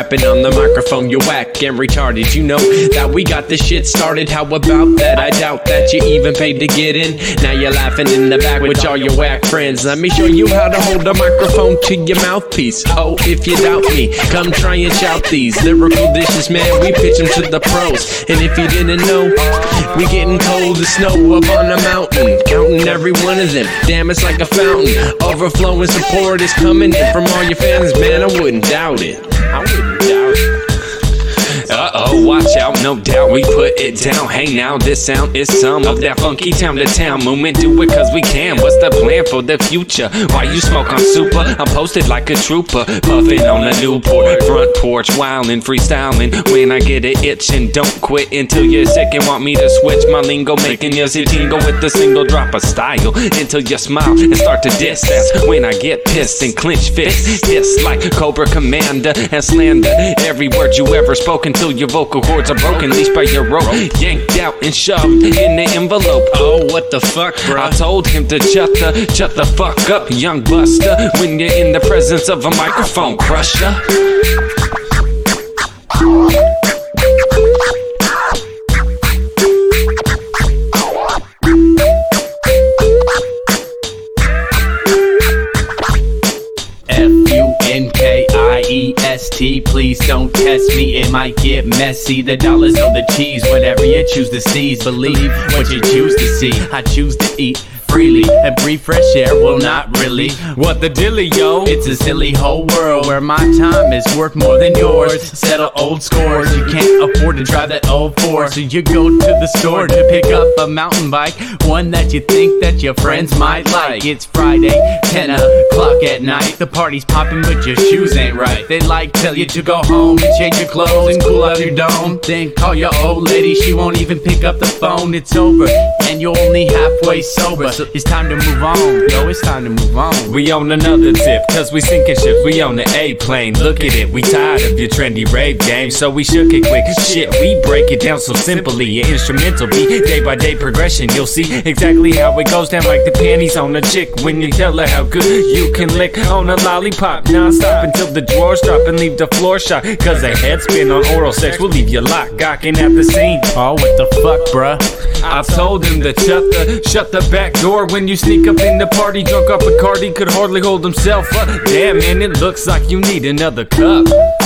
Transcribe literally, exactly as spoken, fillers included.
rapping on the microphone, you're whack and retarded. You know that we got this shit started. How about that? I doubt that you even paid to get in. Now you're laughing in the back with all your whack friends. Let me show you how to hold a microphone to your mouthpiece. Oh, if you doubt me, come try and shout these lyrical dishes, man. We pitch them to the pros. And if you didn't know, we getting cold as snow up on the mountain, counting every one of them. Damn, it's like a fountain, overflowing support is coming in from all your fans, man. I wouldn't doubt it. I wouldn't doubt it. Uh-oh, watch out, no doubt we put it down. Hey now, this sound is some of that funky town to town movement. Do it cause we can. What's the plan for the future? Why you smoke on super? I'm posted like a trooper, puffing on a Newport front porch, wildin', freestyling. When I get it itching, don't quit until you're sick and want me to switch my lingo, making you see tingle with a single drop of style until you smile and start to diss. That's when I get pissed and clench fists, hiss like Cobra Commander and slander every word you ever spoken till your vocal cords are broken, leashed by your rope, yanked out and shoved in the envelope. Oh, what the fuck, bro? I told him to shut the, shut the fuck up, young buster, when you're in the presence of a microphone crusher. F U N K I E S T, please don't test me, it might get messy. The dollars on the cheese, whatever you choose to seize. Believe what you choose to see, I choose to eat freely and breathe fresh air. Well, not really. What the dilly, yo? It's a silly whole world where my time is worth more than yours. Settle old scores, you can't afford to drive that old Ford, so you go to the store to pick up a mountain bike, one that you think that your friends might like. It's Friday, ten o'clock at night, the party's popping but your shoes ain't right. They like tell you to go home and change your clothes and cool out your dome. Then call your old lady, she won't even pick up the phone. It's over and you're only halfway sober, so it's time to move on. Yo, it's time to move on. We on another tip, cause we sinking ships, we on the A-plane. Look at it, we tired of your trendy rave game, so we shook it quick. Shit, we break it down so simply. Your instrumental beat, day by day progression. You'll see exactly how it goes down like the panties on a chick when you tell her how good you can lick on a lollipop non-stop until the drawers drop and leave the floor shot. Cause a head spin on oral sex will leave you locked, gawking at the scene. Oh, what the fuck, bruh? I've told him to shut the, shut the back door when you sneak up in the party drunk off Bacardi, could hardly hold himself up. Damn, man, it looks like you need another cup.